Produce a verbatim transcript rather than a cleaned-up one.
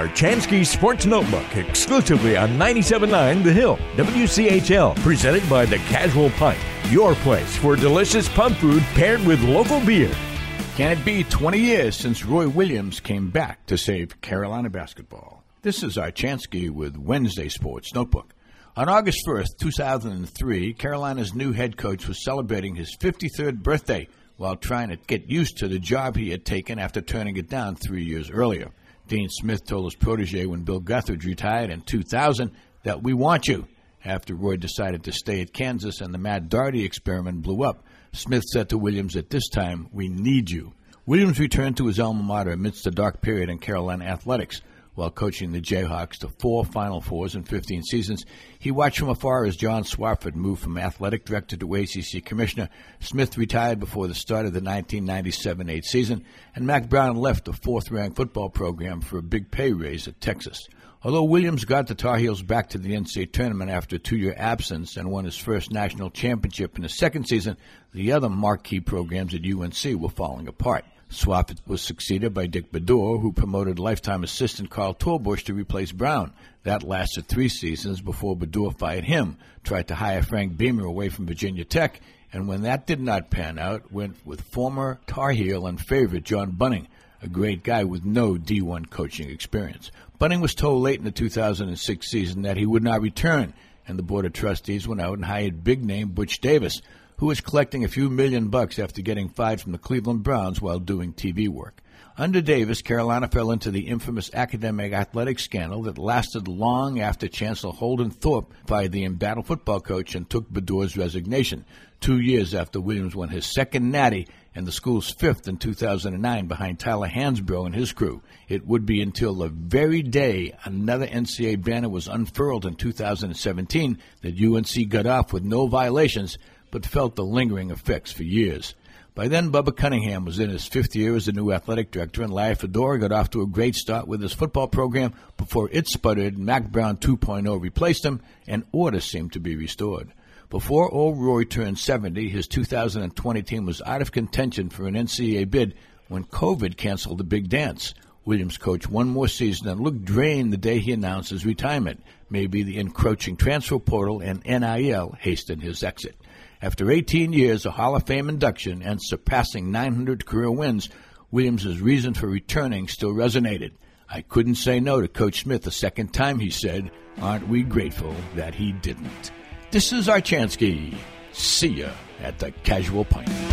Chansky Sports Notebook, exclusively on ninety-seven point nine The Hill, W C H L, presented by The Casual Pint, your place for delicious pub food paired with local beer. Can it be twenty years since Roy Williams came back to save Carolina basketball? This is our Chansky with Wednesday Sports Notebook. On August first, two thousand three, Carolina's new head coach was celebrating his fifty-third birthday while trying to get used to the job he had taken after turning it down three years earlier. Dean Smith told his protege when Bill Guthridge retired in two thousand that we want you. After Roy decided to stay at Kansas and the Matt Doherty experiment blew up, Smith said to Williams at this time, we need you. Williams returned to his alma mater amidst a dark period in Carolina athletics. While coaching the Jayhawks to four Final Fours in fifteen seasons, he watched from afar as John Swafford moved from athletic director to A C C commissioner. Smith retired before the start of the nineteen ninety-seven eight season, and Mack Brown left the fourth-ranked football program for a big pay raise at Texas. Although Williams got the Tar Heels back to the N C double A tournament after a two-year absence and won his first national championship in his second season, the other marquee programs at U N C were falling apart. Swafford was succeeded by Dick Bedour, who promoted lifetime assistant Carl Torbush to replace Brown. That lasted three seasons before Bedour fired him, tried to hire Frank Beamer away from Virginia Tech, and when that did not pan out, went with former Tar Heel and favorite John Bunning, a great guy with no D one coaching experience. Bunning was told late in the two thousand six season that he would not return, and the Board of Trustees went out and hired big-name Butch Davis, who was collecting a few million bucks after getting fired from the Cleveland Browns while doing T V work. Under Davis, Carolina fell into the infamous academic athletic scandal that lasted long after Chancellor Holden Thorpe fired the embattled football coach and took Bedour's resignation, two years after Williams won his second natty and the school's fifth in two thousand nine behind Tyler Hansbrough and his crew. It would be until the very day another N C double A banner was unfurled in two thousand seventeen that U N C got off with no violations, but felt the lingering effects for years. By then, Bubba Cunningham was in his fifth year as the new athletic director, and Larry Fedora got off to a great start with his football program before it sputtered. Mack Brown two point oh replaced him, and order seemed to be restored. Before old Roy turned seventy, his two thousand twenty team was out of contention for an N C double A bid when COVID canceled the big dance. Williams coached one more season and looked drained the day he announced his retirement. Maybe the encroaching transfer portal and N I L hastened his exit. After eighteen years, a Hall of Fame induction, and surpassing nine hundred career wins, Williams' reason for returning still resonated. I couldn't say no to Coach Smith a second time, he said. Aren't we grateful that he didn't? This is our Chansky. See ya at the Casual Pint.